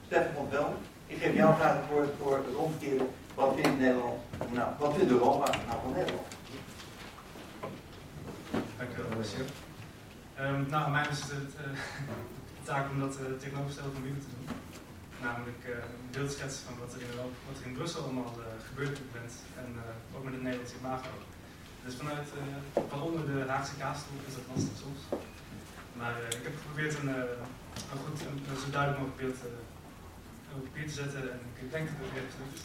Stefan van Vel, ik geef jou graag het woord voor het omgekeerde. Wat vindt Nederland, nou, wat vindt Europa nou van Nederland? Dank u wel, Monsieur. Nou, aan mij is het de taak om dat tegenovergestelde van jullie te doen. Namelijk een beeld schetsen van wat er in Brussel allemaal gebeurt op dit moment. En ook met het Nederlandse imago. Dus van onder de Haagse kaasstoel is dat lastig soms. Maar ik heb geprobeerd een zo duidelijk mogelijk beeld op papier te zetten. En ik denk dat het weer gelukt is.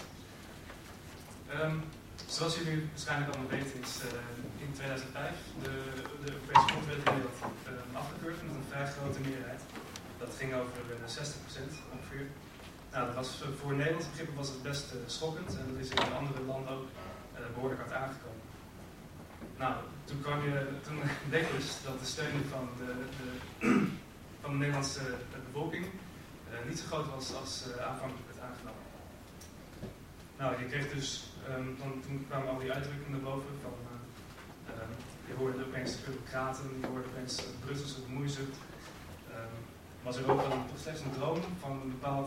Zoals jullie waarschijnlijk allemaal weten is in 2005 de Europese grondwet in Nederland afgekeurd met een vrij grote meerderheid. Dat ging over 60% ongeveer. Nou, dat was, voor Nederlandse begrippen was het best schokkend en dat is in andere landen ook behoorlijk hard aangekomen. Nou, toen bleek dus dat de steun van de Nederlandse bevolking niet zo groot was als aanvankelijk werd aangenomen. Nou, je kreeg dus, toen kwamen al die uitdrukkingen naar boven van, je hoorde opeens de bureaucraten, je hoorde opeens Brusselse bemoeizucht. Was er ook dan toch slechts een droom van een bepaald,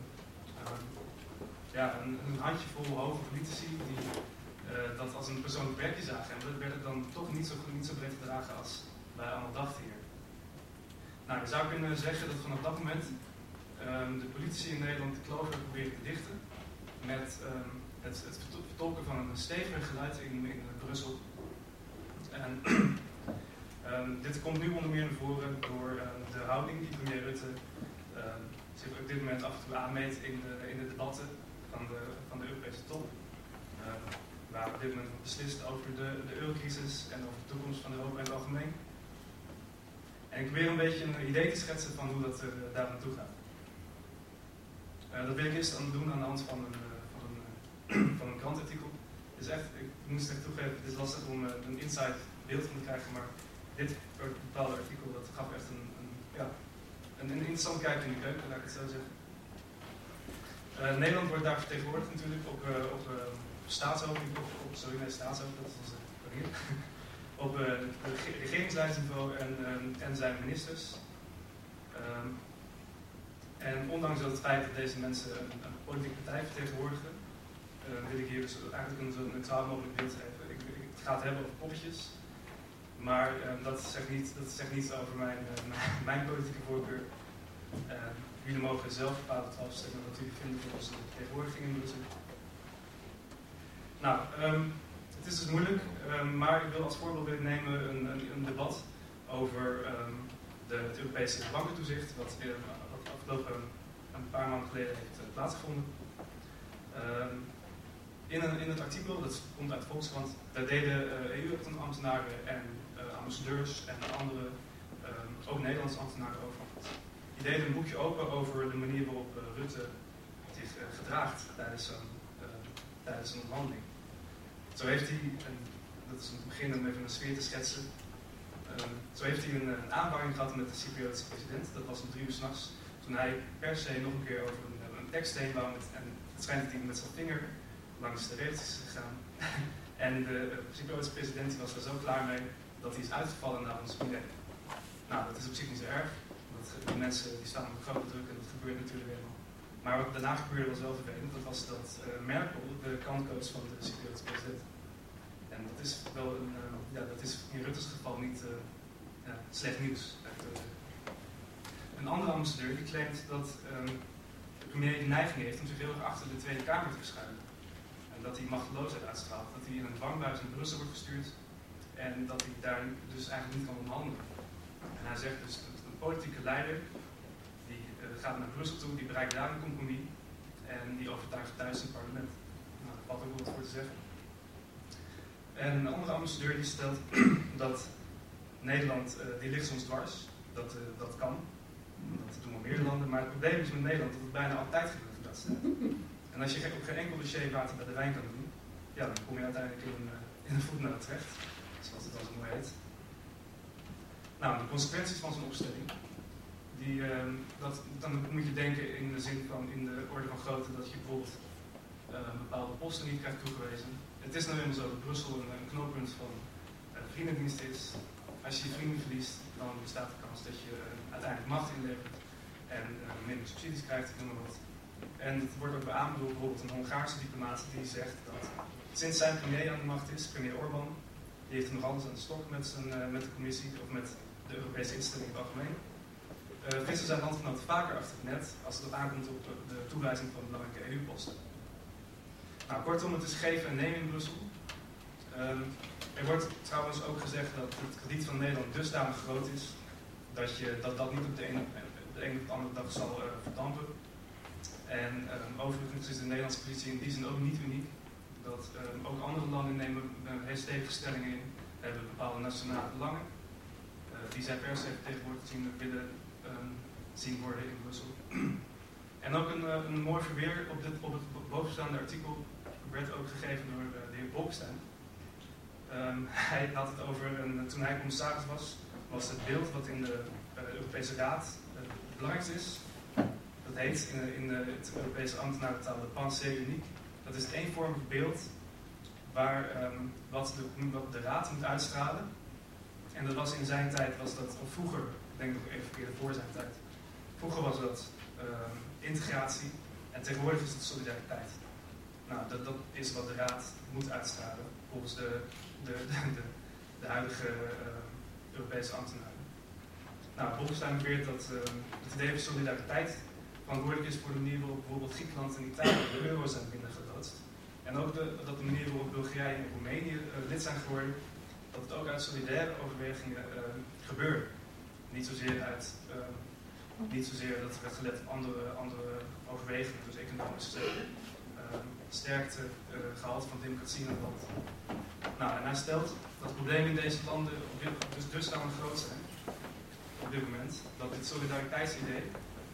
een handjevol hoge politici die dat als een persoonlijk werkje zagen. En dat werd dan toch niet zo breed gedragen als wij allemaal dachten hier. Nou, je zou kunnen zeggen dat vanaf dat moment de politici in Nederland de kloof hebben proberen te dichten met het vertolken van een steviger geluid in Brussel. En dit komt nu onder meer naar voren door de houding die premier Rutte zich op dit moment af en toe aanmeet in de debatten van de Europese top. Waar op dit moment wordt beslist over de eurocrisis en over de toekomst van Europa in het algemeen. En ik probeer een beetje een idee te schetsen van hoe dat daar naartoe gaat. Dat wil ik eerst doen aan de hand van een krantartikel. Het is echt, ik moest echt toegeven, het is lastig om een inside beeld van te krijgen, maar dit bepaalde artikel dat gaf echt een interessant kijkje in de keuken, laat ik het zo zeggen. Nederland wordt daar vertegenwoordigd natuurlijk op staatshoofd, staatshoofd, dat is onze hier. Op regeringsleidsniveau en zijn ministers. En ondanks het feit dat deze mensen een politieke partij vertegenwoordigen, wil ik hier dus eigenlijk een zo neutraal mogelijk beeld geven. Het gaat hebben over poppetjes, maar dat zegt niets over mijn politieke voorkeur. Jullie mogen zelf bepalen of afstemmen wat jullie vinden van onze vertegenwoordiging in Brussel. Nou, het is dus moeilijk, maar ik wil als voorbeeld nemen een debat over het Europese bankentoezicht, wat afgelopen een paar maanden geleden heeft plaatsgevonden. In het artikel, dat komt uit Volkskrant, daar deden EU-ambtenaren en ambassadeurs en andere, ook Nederlandse ambtenaren over. Die deden een boekje open over de manier waarop Rutte zich gedraagt tijdens een onderhandeling. Zo heeft hij, en dat is om te beginnen om even een sfeer te schetsen, zo heeft hij een aanvanging gehad met de Cypriotische president. Dat was om 3 uur 's nachts, toen hij per se nog een keer over een tekst heen wou. En het schijnt dat hij met zijn vinger langs de regels is gegaan. En de Cypriotische president was er zo klaar mee dat hij is uitgevallen naar ons midden. Nou, dat is op zich niet zo erg, want die mensen die staan onder grote druk en dat gebeurt natuurlijk helemaal. Maar wat daarna gebeurde was wel vervelend, dat was dat Merkel de kant koos van de Cypriotische president. En dat is wel dat is in Rutte's geval niet slecht nieuws. Een andere ambassadeur die claimt dat de premier de neiging heeft om zich heel erg achter de Tweede Kamer te verschuilen. En dat hij machteloosheid uitstraalt, dat hij in een dwangbuis in Brussel wordt gestuurd en dat hij daar dus eigenlijk niet kan onderhandelen. En hij zegt dus dat een politieke leider die gaat naar Brussel toe, die bereikt daar een compromis en die overtuigt thuis in het parlement. Nou, daar valt ook wel wat voor te zeggen. En een andere ambassadeur die stelt dat Nederland, die ligt soms dwars, dat kan. Dat doen wel meer landen, maar het probleem is met Nederland dat het bijna altijd gebeurt in dat staat. En als je op geen enkel dossier water bij de wijn kan doen, ja, dan kom je uiteindelijk in een voetnoot terecht, zoals het al zo mooi heet. Nou, de consequenties van zo'n opstelling, dan moet je denken in de zin van, in de orde van grootte, dat je bijvoorbeeld bepaalde posten niet krijgt toegewezen. Het is nou helemaal zo dat Brussel een knooppunt van vriendendienst is. Als je je vrienden verliest, dan bestaat de kans dat je uiteindelijk macht inlevert en minder subsidies krijgt, ik noem maar wat. En het wordt ook beaamd door bijvoorbeeld een Hongaarse diplomaat die zegt dat sinds zijn premier aan de macht is, premier Orbán, die heeft nog alles aan de stok met de commissie of met de Europese instellingen in het algemeen. Vissen zijn landgenoten vaker achter het net als het aankomt op de toewijzing van belangrijke EU-posten. Nou, kortom, het is geven en nemen in Brussel. Er wordt trouwens ook gezegd dat het krediet van Nederland dusdanig groot is dat niet op de ene of de andere dag zal verdampen. En overigens is de Nederlandse positie in die zin ook niet uniek. Dat ook andere landen nemen heel stevige stellingen in, hebben bepaalde nationale belangen. Die zij per se tegenwoordig willen zien worden in Brussel. En ook een mooi verweer op het bovenstaande artikel werd ook gegeven door de heer Bolkestein. Hij had het over, toen hij commissaris was het beeld wat in de Europese Raad het belangrijkste is. Dat heet in het Europese ambtenarentaal de pensée unique. Dat is het eenvormig beeld wat de Raad moet uitstralen. En dat was in zijn tijd, of vroeger, ik denk nog even eerder voor zijn tijd. Vroeger was dat integratie en tegenwoordig is het solidariteit. Nou, dat is wat de Raad moet uitstralen volgens de huidige Europese ambtenaren. Nou, Bolkestein beweert dat het idee van solidariteit verantwoordelijk is voor de manier waarop bijvoorbeeld Griekenland en Italië de euro zijn binnengeloodst. En ook dat de manier waarop Bulgarije en Roemenië lid zijn geworden, dat het ook uit solidaire overwegingen gebeurde. Niet zozeer dat er werd gelet op andere overwegingen, dus economische sterkte, gehalte van democratie in het land. Nou, en hij stelt dat de problemen in deze landen dus dusdanig groot zijn op dit moment, dat dit solidariteitsidee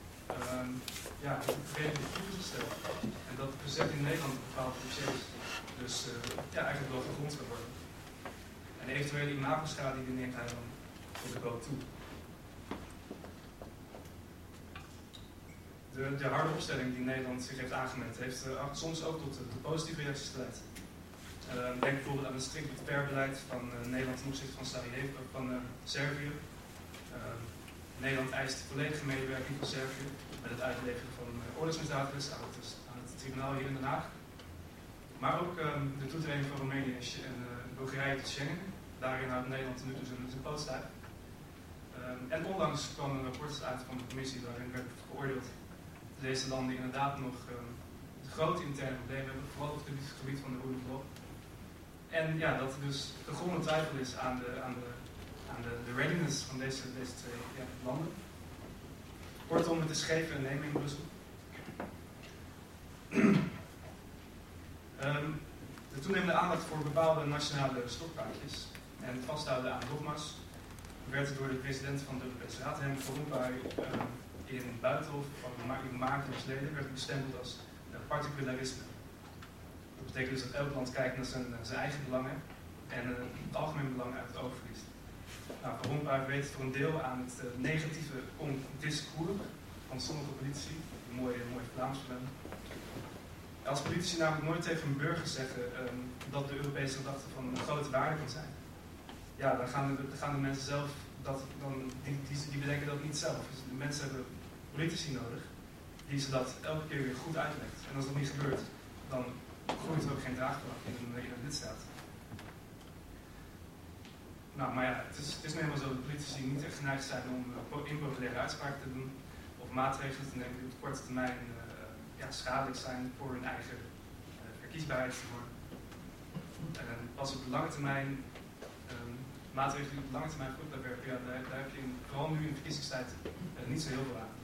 redelijk goed is gesteld. En dat het verzet in Nederland op bepaalde dossiers dus eigenlijk wel gegrond kan worden. En eventuele imagoschade die neemt hij dan voor de boot toe. De harde opstelling die Nederland zich heeft aangemeld, heeft soms ook tot positieve reacties geleid. Denk bijvoorbeeld aan het strikt militair-beleid van Nederland ten opzichte van Sarajevo, van Servië. Nederland eist volledige medewerking van Servië met het uitleveren van oorlogsmisdadigers aan het tribunaal hier in Den Haag. Maar ook de toetreding van Roemenië en Bulgarije tot Schengen. Daarin houdt Nederland nu dus zijn poot stijf. En onlangs kwam een rapport uit van de commissie waarin werd geoordeeld dat deze landen inderdaad nog grote interne problemen hebben, vooral op het gebied van de rule of law. En ja, dat er dus gegronde twijfel is aan de readiness van deze twee landen. Kortom, het is geven en nemen in Brussel. De toenemende aandacht voor bepaalde nationale stokpaardjes en het vasthouden aan dogma's werd door de president van de Europese Raad, Herman Van Rompuy, in Buitenhof van een maand geleden werd bestempeld als particularisme. Dat betekent dus dat elk land kijkt naar zijn eigen belangen en het algemeen belang uit het oog verliest. Nou, Van Rompuy weet voor een deel aan het negatieve discours van sommige politici, een mooie Vlaams verleden. Als politici namelijk nooit tegen een burger zeggen dat de Europese gedachte van een grote waarde kan zijn, ja, dan gaan de mensen zelf, die bedenken dat niet zelf. Dus de mensen hebben politici nodig die ze dat elke keer weer goed uitlegt. En als dat niet gebeurt, dan groeit er ook geen draagvlak in een lidstaat. Nou, maar ja, het is nu helemaal zo dat politici niet echt geneigd zijn om impopulaire uitspraken te doen of maatregelen te nemen die op de korte termijn schadelijk zijn voor hun eigen verkiesbaarheid te worden. En pas op de lange termijn, maatregelen die op de lange termijn goed werken, ja, daar heb je vooral nu in de verkiezingstijd niet zo heel veel aan.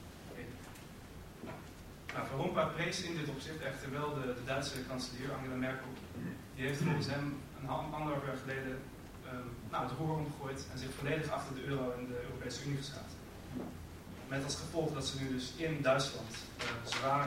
Nou, Van Rompuy prees in dit opzicht echter wel de Duitse kanselier Angela Merkel. Die heeft volgens hem anderhalf jaar geleden het roer omgegooid en zich volledig achter de euro en de Europese Unie geschaard. Met als gevolg dat ze nu dus in Duitsland zwaar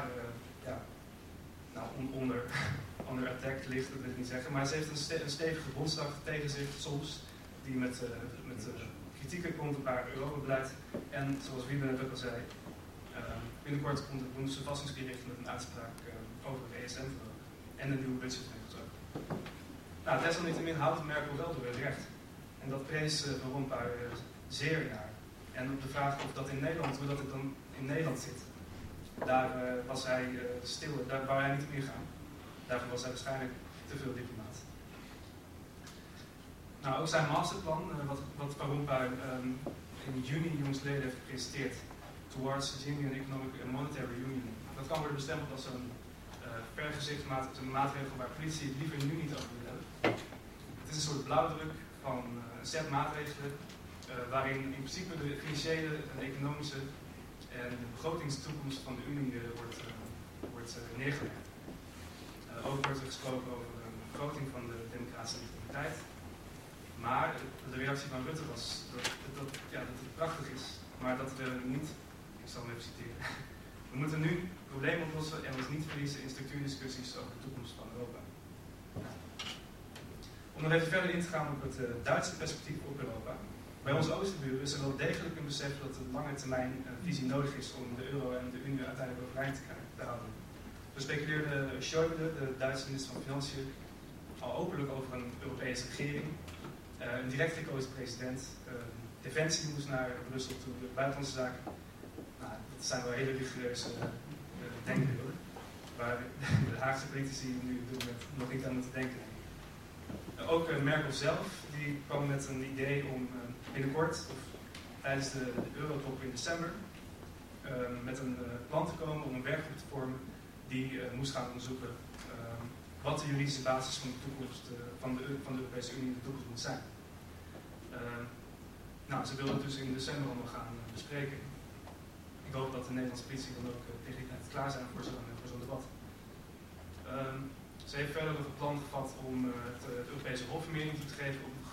onder attack ligt, dat wil ik niet zeggen. Maar ze heeft een stevige bondsdag tegen zich soms, die met kritieken komt op haar Europa-beleid. En zoals Wiebe net ook al zei, binnenkort komt de Bundesverfassungsgericht met een uitspraak over het ESM-verdrag en een nieuwe budgetregels ook. Nou, desalniettemin houdt Merkel wel door het recht. En dat prees Van Rompuy zeer naar. En op de vraag of dat in Nederland, hoe dat het dan in Nederland zit. Daar was hij stil, daar wou hij niet op ingaan. Daarvoor was hij waarschijnlijk te veel diplomaat. Nou, ook zijn masterplan, wat Van Rompuy in juni jongsleden heeft gepresenteerd, Towards Genuine Economic and Monetary Union, dat kan worden bestempeld als een vergezicht maatregel waar politici het liever nu niet over willen hebben. Het is een soort blauwdruk van een set maatregelen waarin in principe de financiële en economische en de begrotingstoekomst van de Unie wordt neergelegd. Ook wordt er gesproken over een begroting van de democratische legitimiteit. Maar de reactie van Rutte was dat het prachtig is, maar dat we niet, ik zal hem even citeren, we moeten nu problemen oplossen en ons niet verliezen in structuurdiscussies over de toekomst van Europa. Om nog even verder in te gaan op het Duitse perspectief op Europa. Bij onze oosterburen is er wel degelijk een besef dat een lange termijn visie nodig is om de euro en de Unie uiteindelijk overeind te houden. Zo speculeerde Schäuble, de Duitse minister van Financiën, al openlijk over een Europese regering. Een direct gekozen president. Defensie moest naar Brussel toe, de buitenlandse zaken. Nou, dat zijn wel hele rigoureuze denkbeelden. Waar de Haagse politici nu op dit moment nog niet aan moeten denken. Ook Merkel zelf, die kwam met een idee om binnenkort, of tijdens de Eurotop in december, met een plan te komen om een werkgroep te vormen die moest gaan onderzoeken wat de juridische basis van de toekomst van de Europese Unie in de toekomst moet zijn. Ze willen het dus in december allemaal gaan bespreken. Ik hoop dat de Nederlandse politie dan ook tegen die tijd klaar zijn voor zo'n debat. Ze heeft verder nog het plan gevat om het Europese Hof meer invloed te geven op de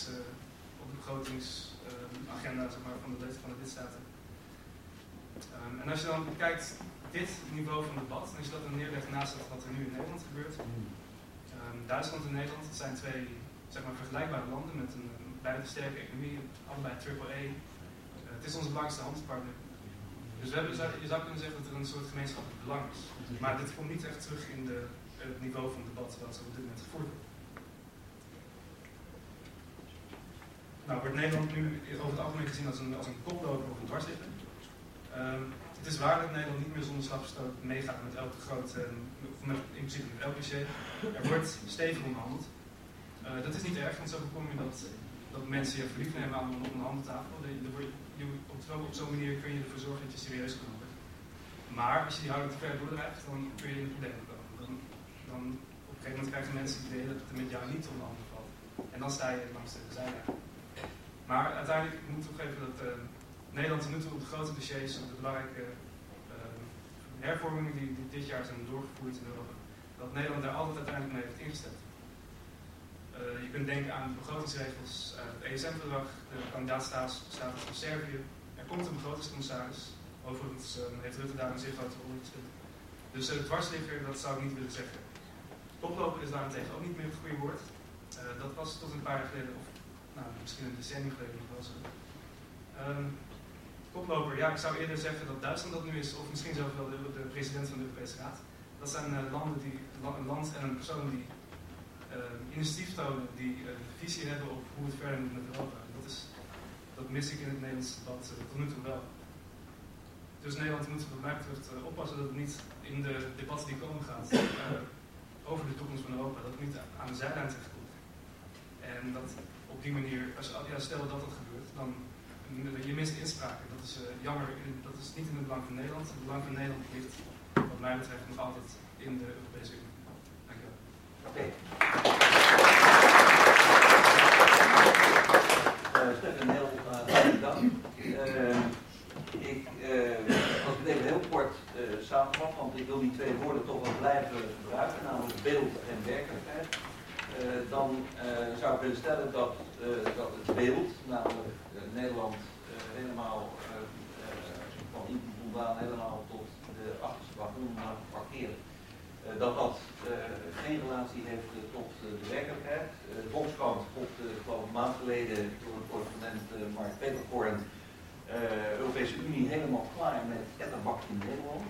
begrotingsagenda van de lidstaten. En als je dan kijkt dit niveau van debat, en als je dat dan neerlegt naast wat er nu in Nederland gebeurt. Duitsland en Nederland, dat zijn twee vergelijkbare landen met een beide sterke economie, allebei AAA. Het is onze belangrijkste handelspartner. Dus je zou kunnen zeggen dat er een soort gemeenschappelijk belang is. Maar dit komt niet echt terug in het niveau van debat zoals er op dit moment gevoerd wordt. Nou, wordt Nederland nu over het algemeen gezien als een koploper of een dwarsligger. Het is waar dat Nederland niet meer zonder slag of stoot meegaat met elke grote, in principe met elk dossier. Er wordt stevig onderhandeld. Dat is niet erg, want zo voorkom je dat mensen je verliefd nemen aan een onderhandeltafel. Op zo'n manier kun je ervoor zorgen dat je serieus genomen wordt. Maar als je die houding te ver doordrijft, dan kun je in de problemen komen. Dan op een gegeven moment krijgen mensen het idee dat het met jou niet onderhandeld valt. En dan sta je langs de zijlijn. Maar uiteindelijk moet ik toegeven dat Nederland tot nu toe op de grote dossiers, op de belangrijke hervormingen die dit jaar zijn doorgevoerd in Europa, dat Nederland daar altijd uiteindelijk mee heeft ingestemd. Je kunt denken aan de begrotingsregels uit het ESM-verdrag, de kandidaatstatus van Servië. Er komt een begrotingscommissaris. Overigens heeft Rutte daar een zeer grote rol in gespeeld. Dus dwarsligger, dat zou ik niet willen zeggen. Koploper is daarentegen ook niet meer het goede woord. Dat was tot een paar jaar geleden, of misschien een decennium geleden nog wel zo. Koploper, ja, ik zou eerder zeggen dat Duitsland dat nu is, of misschien zelfs wel de president van de Europese Raad. Dat zijn een land en een persoon die initiatief tonen, die visie hebben op hoe het verder moet met Europa. Dat mis ik in het Nederlands debat tot nu toe wel. Dus Nederland moet wat mij betreft oppassen dat het niet in de debatten die komen gaat over de toekomst van Europa, dat het niet aan de zijlijn terechtkomt. En dat op die manier, stel dat dat gebeurt, dan je mist inspraak. Dat is jammer, dat is niet in het belang van Nederland. Het belang van Nederland ligt, wat mij betreft, nog altijd in de Europese Unie. Dankjewel. Oké. Stefan, heel hartelijk dank. Als ik het even heel kort samenvat, want ik wil die twee woorden toch wel blijven gebruiken, namelijk beeld en werkelijkheid. Dan zou ik willen stellen dat het beeld, namelijk Nederland helemaal van Inti helemaal tot de achterste wagon parkeren, dat geen relatie heeft tot de werkelijkheid. De Volkskrant kopte geloof een maand geleden door een correspondent Mark Peterkorn Europese Unie helemaal klaar met ettenbak in Nederland.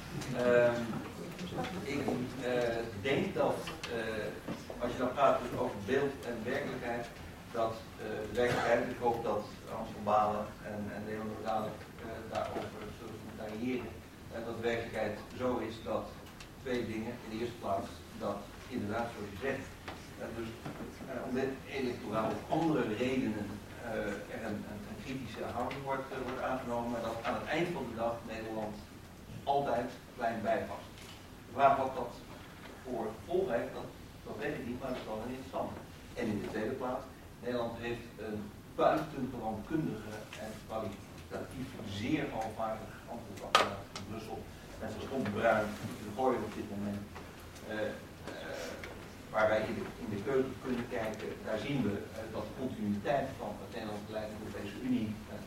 Ik denk dat als je dan praat dus over beeld en werkelijkheid, dat de werkelijkheid, ik hoop dat Hans van Balen en Leon Rodalik daarover zullen heren, dat de werkelijkheid zo is dat twee dingen. In de eerste plaats dat inderdaad, zoals je zegt, dus om de electoraal of andere redenen er een kritische houding wordt aangenomen, maar dat aan het eind van de dag Nederland altijd klein bijpast. De vraag wat dat voor gevolgen heeft, dat weet ik niet, maar dat is wel een interessante. En in de tweede plaats, Nederland heeft een buitengewoon kundige en kwalitatief zeer alvaardig antwoordapparaat in Brussel. Net zoals Tom Bruin, de gooien op dit moment. Waar wij in de keuken kunnen kijken, daar zien we dat de continuïteit van het Nederlandse beleid in de Europese Unie